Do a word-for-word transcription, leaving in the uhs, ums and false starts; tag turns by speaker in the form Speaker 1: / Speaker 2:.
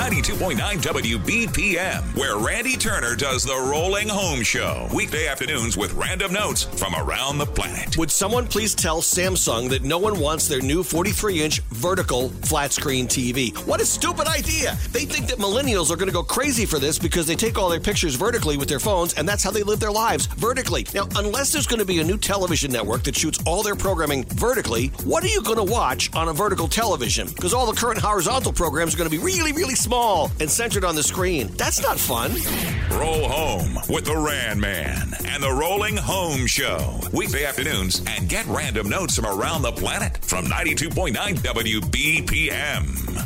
Speaker 1: ninety-two point nine W B P M, where Randy Turner does the Rolling Home Show. Weekday afternoons with random notes from around the planet.
Speaker 2: Would someone please tell Samsung that no one wants their new forty-three inch vertical flat screen T V? What a stupid idea! They think that millennials are going to go crazy for this because they take all their pictures vertically with their phones, and that's how they live their lives, vertically. Now, unless there's going to be a new television network that shoots all their programming vertically, what are you going to watch on a vertical television? Because all the current horizontal programs are going to be really, really small and centered on the screen. That's not fun.
Speaker 1: Roll home with the Ran Man and the Rolling Home Show. Weekday afternoons, and get random notes from around the planet from ninety-two point nine W B P M.